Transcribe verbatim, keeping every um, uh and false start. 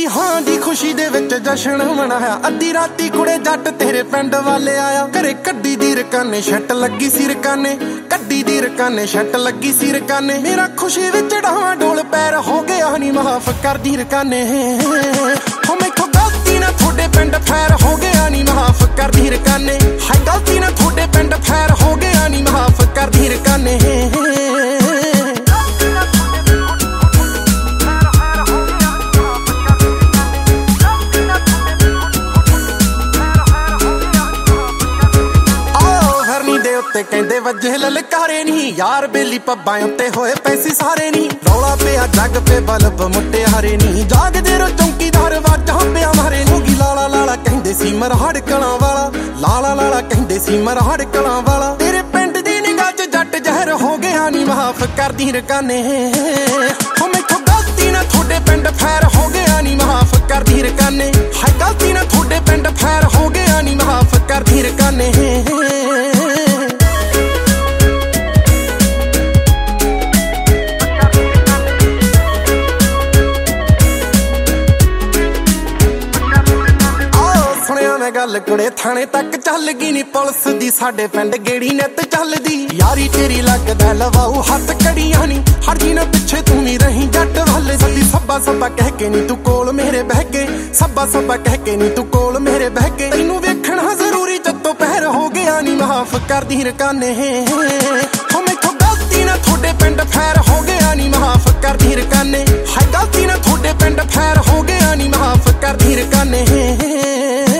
ਤੇਰੀ ਹਾਂ ਦੀ ਖੁਸ਼ੀ ਦੇ ਵਿੱਚ ਜਸ਼ਨ ਮਨਾਇਆ। ਅੱਧੀ ਰਾਤੀ ਕੁੜੇ ਜੱਟ ਤੇਰੇ ਪਿੰਡ ਵਾਲੇ ਆਇਆ। ਘਰੇ ਕੱਢੀ ਦੀ ਰਕਾਨੇ ਛੱਟ ਲੱਗੀ ਸੀ ਰਕਾਨੇ, ਕੱਢੀ ਦੀ ਰਕਾਨੇ ਛੱਟ ਲੱਗੀ ਸੀ ਰਕਾਨੇ। ਮੇਰਾ ਖੁਸ਼ੀ ਵਿੱਚ ਡਾਵਾਂ ਡੋਲ ਪੈਰ ਹੋ ਗਿਆ ਨੀ ਮਾਫ ਕਰਦੀ ਰਕਾਨੇ। ਹੋ ਮੈਥੋਂ ਗਲਤੀ ਨਾ ਤੁਹਾਡੇ ਪਿੰਡ ਫੈਰ ਹੋ ਗਿਆ ਨੀ ਮਾਫ ਕਰਦੀ ਰਕਾਨੇ। ਹਾਏ ਗਲਤੀ ਨਾ ਤੁਹਾਡੇ ਪਿੰਡ ਫੈਰ ਹੋ ਗਿਆ ਨੀ ਮਾਫ ਕਰਦੀ ਰਕਾਨੇ। ਤੇ ਕਹਿੰਦੇ ਵਜੇ ਲਲਕਾਰੇ ਨੀ ਯਾਰ ਬੇਲੀ ਪੱਬਾਂ ਉੱਤੇ ਹੋਏ ਪੈਸੇ ਸਾਰੇ ਨੀ। ਰੌਲਾ ਪਿਆ ਜੱਗ ਪੇ ਬਲਬ ਮੁਟਿਆਰੇ ਨੀ, ਜਾਗਦੇ ਰੋ ਚੌਂਕੀਦਾਰ ਵਾਜਾਂ ਪਿਆ ਮਾਰੇ ਨੀ। ਲਾਲਾ ਲਾਲਾ ਕਹਿੰਦੇ ਸੀ ਮਰਹੜ ਕਲਾਂ ਵਾਲਾ, ਲਾਲਾ ਲਾਲਾ ਕਹਿੰਦੇ ਸੀ ਮਰਹੜ ਕਲਾਂ ਵਾਲਾ। ਤੇਰੇ ਪਿੰਡ ਦੀ ਨਿਗਾਹ ਚ ਜੱਟ ਜ਼ਹਿਰ ਹੋ ਗਿਆ ਨੀ ਮਾਫ ਕਰਦੀ ਰਕਾਨੇ। ਹੋ ਮੈਥੋਂ ਗਲਤੀ ਨਾ ਤੁਹਾਡੇ ਪਿੰਡ ਫੈਰ ਹੋ ਗਿਆ ਨੀ ਮਾਫ ਕਰਦੀ ਰਕਾਨੇ। ਹਾਏ ਗਲਤੀ ਨਾ ਤੁਹਾਡੇ ਪਿੰਡ ਫੈਰ ਹੋ ਗਿਆ ਨੀ ਮਾਫ ਕਰਦੀ ਰਕਾਨੇ। ਗੱਲ ਕੁੜੇ ਥਾਣੇ ਤੱਕ ਚੱਲ ਗਈ ਨੀ ਪੁਲਿਸ ਦੀ, ਸਾਡੇ ਪਿੰਡ ਗੇੜੀ ਨਿੱਤ ਚੱਲਦੀ। ਯਾਰੀ ਤੇਰੀ ਲੱਗਦਾ ਲਵਾਉ ਹੱਥ ਕੜੀਆਂ ਨੀ, ਹਰਜੀ ਨਾ ਪਿੱਛੇ ਤੂੰ ਵੀ ਰਹੀ ਜੱਟ ਵੱਲ। ਸੱਦੀ ਸੱਬਾ ਸੱਬਾ ਕਹਿ ਕੇ ਨੀ ਤੂੰ ਕੋਲ ਮੇਰੇ ਬਹਿ ਕੇ, ਸੱਬਾ ਸੱਬਾ ਕਹਿ ਕੇ ਨੀ ਤੂੰ ਕੋਲ ਮੇਰੇ ਬਹਿ ਕੇ। ਤੈਨੂੰ ਵੇਖਣਾ ਜ਼ਰੂਰੀ ਜੱਤੋਂ ਪਹਿਰ ਹੋ ਗਿਆ ਨੀ ਮਾਫ ਕਰਦੀ ਰਕਾਨੇ। ਹੋ ਮੈਥੋਂ ਗਲਤੀ ਨਾ ਤੁਹਾਡੇ ਪਿੰਡ ਫੈਰ ਹੋ ਗਿਆ ਨੀ ਮਾਫ ਕਰਦੀ ਰਕਾਨੇ। ਹਾਏ ਗਲਤੀ ਨਾ ਤੁਹਾਡੇ ਪਿੰਡ ਫੈਰ ਹੋ ਗਿਆ ਨੀ ਮਾਫ ਕਰਦੀ ਰਕਾਨੇ।